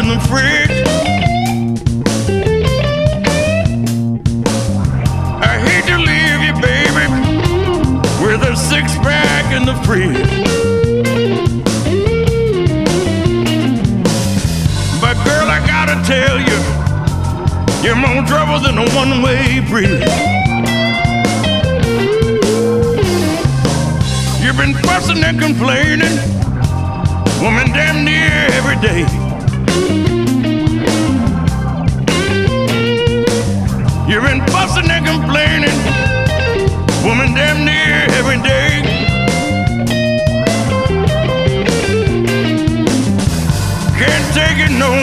in the fridge. I hate to leave you, baby, with a six-pack in the fridge. But girl, I gotta tell you, you're more trouble than a one-way bridge. You've been fussing and complaining, woman, damn near every day. You've been fussing and complaining,